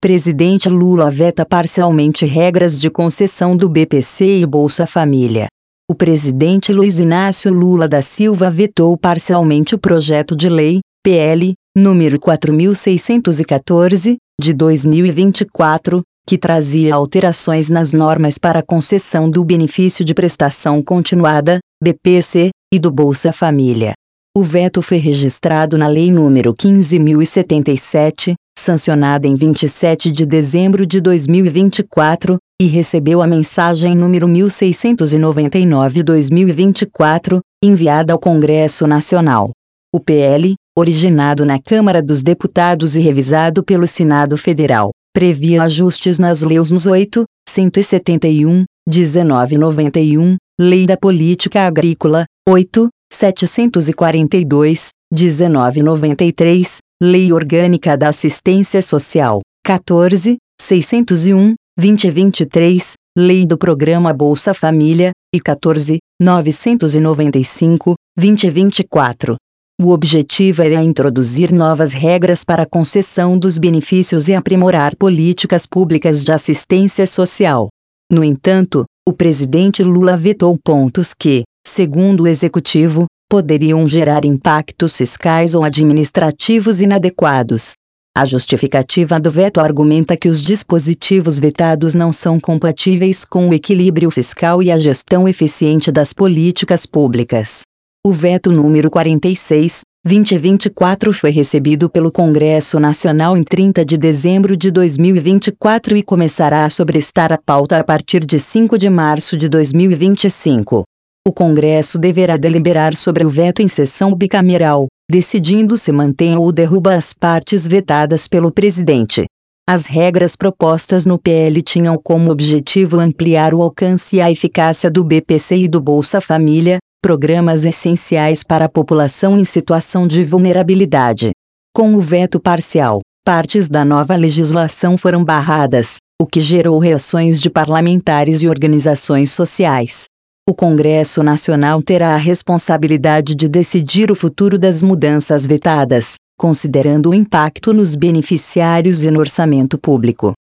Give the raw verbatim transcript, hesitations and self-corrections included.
Presidente Lula veta parcialmente regras de concessão do B P C e Bolsa Família. O presidente Luiz Inácio Lula da Silva vetou parcialmente o projeto de lei, P L, número quatro mil seiscentos e quatorze, de dois mil e vinte e quatro, que trazia alterações nas normas para a concessão do benefício de prestação continuada, B P C, e do Bolsa Família. O veto foi registrado na Lei número quinze mil e setenta e sete, sancionada em vinte e sete de dezembro de dois mil e vinte e quatro, e recebeu a mensagem número mil seiscentos e noventa e nove barra dois mil e vinte e quatro, enviada ao Congresso Nacional. O P L, originado na Câmara dos Deputados e revisado pelo Senado Federal, previa ajustes nas leis oito, cento e setenta e um, dezenove e noventa e um, Lei da Política Agrícola, oito, setecentos e quarenta e dois, dezenove e noventa e três, Lei Orgânica da Assistência Social, quatorze, seiscentos e um, vinte e vinte e três, Lei do Programa Bolsa Família, e quatorze, novecentos e noventa e cinco, vinte e vinte e quatro. O objetivo era introduzir novas regras para a concessão dos benefícios e aprimorar políticas públicas de assistência social. No entanto, o presidente Lula vetou pontos que, segundo o executivo, poderiam gerar impactos fiscais ou administrativos inadequados. A justificativa do veto argumenta que os dispositivos vetados não são compatíveis com o equilíbrio fiscal e a gestão eficiente das políticas públicas. O veto número quarenta e seis, vinte e vinte e quatro foi recebido pelo Congresso Nacional em trinta de dezembro de dois mil e vinte e quatro e começará a sobrestar a pauta a partir de cinco de março de dois mil e vinte e cinco. O Congresso deverá deliberar sobre o veto em sessão bicameral, decidindo se mantém ou derruba as partes vetadas pelo presidente. As regras propostas no P L tinham como objetivo ampliar o alcance e a eficácia do B P C e do Bolsa Família, programas essenciais para a população em situação de vulnerabilidade. Com o veto parcial, partes da nova legislação foram barradas, o que gerou reações de parlamentares e organizações sociais. O Congresso Nacional terá a responsabilidade de decidir o futuro das mudanças vetadas, considerando o impacto nos beneficiários e no orçamento público.